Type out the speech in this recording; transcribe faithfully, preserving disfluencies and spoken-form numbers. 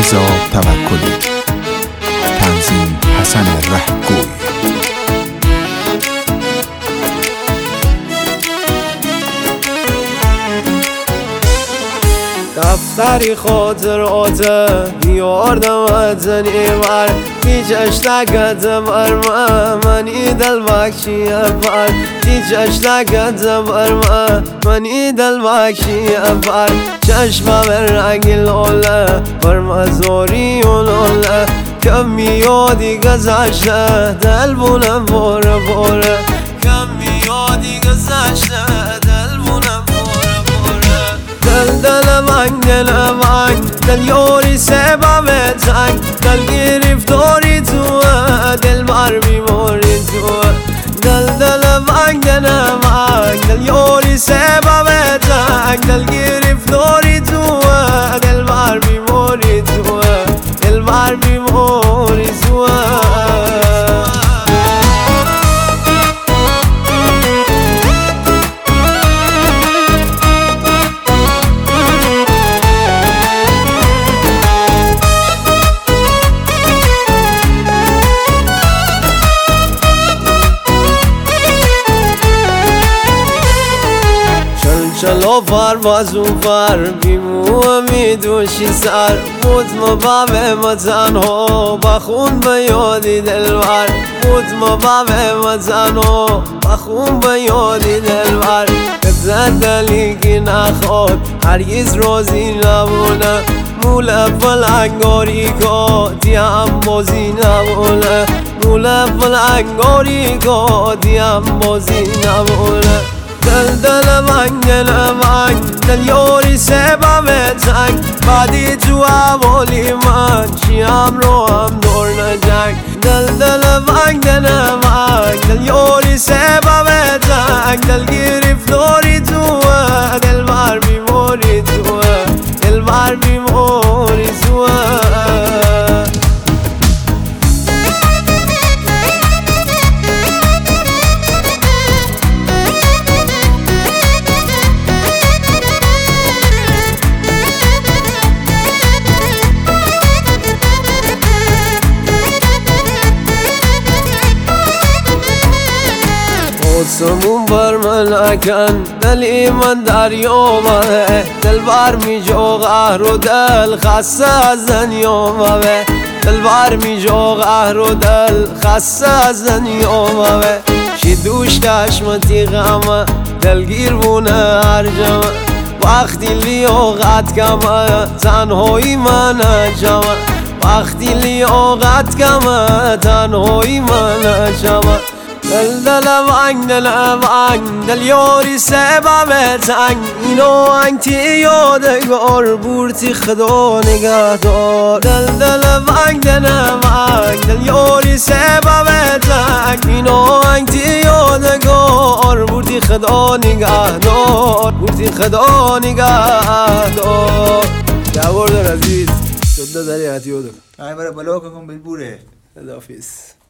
رضا توکلی، تنظیم حسن رهگوی. دفتری خاطراته بیاردم از نیور هیچش نگدم ارما منی دل بخشی افر هیچش نگدم ارما منی دل بخشی افر چشمم رنگ لاله پرمزاری و لاله کم یادی گذشته دل بونم باره باره کم یادی گذشته دل بونم باره باره دل دل من دل من دل یاری سبب تنگ دل گرفتاری تو دل بر بیماری تو دل دل من دل من دل یاری سبب تنگ دل گرفتاری تو دل بر بیماری تو دل بر بیماری تو چلو پرواز و پر بیمو میدوشی سر مطمئن بابه ما تنها بخون به یادی دلبر مطمئن بابه ما تنها بخون به یادی دلبر قصد دلی که نخواد هرگز راضی نمونه موله فلنگاری که هم بازی نمونه موله فلنگاری که هم بازی نمونه دل دل من دل من دل یاری سبب تنگ بعدی تو حوالی من شیم رو هم دور نجنگ دل دل من دل من دل یاری سبب تنگ دل گرفتاری تو دل بر بیماری تو دل بر بیماری تو آسمون بر من اکن دلی من دریا آمده دل بر می جا قهر و دل خسته از دنیا آمده دل بر می جا قهر و دل خسته از دنیا آمده شی دوش کشمتی غمه دلگیر بونه هر جمعه وقتی لیاقت کمه تنهایی من جمعه وقتی لیاقت کمه تنهایی من جمعه دل دل من دل من دل یاری سبب تنگ اینو انتی یادگار بورتی خدا نگه دار دل دل من دل من دل یاری سبب تنگ اینو انتی یادگار بورتی خدا نگه دار بورتی خدا نگه دار جوار دار عزیز شده داری حتی یادم آی برای بلوک کن بلبوره خداحافظ.